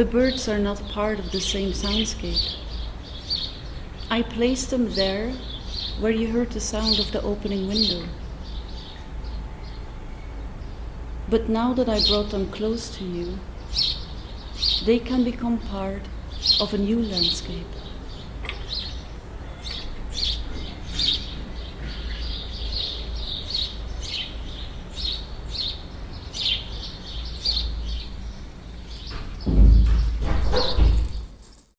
The birds are not part of the same soundscape. I placed them there where you heard the sound of the opening window. But now that I brought them close to you, they can become part of a new landscape.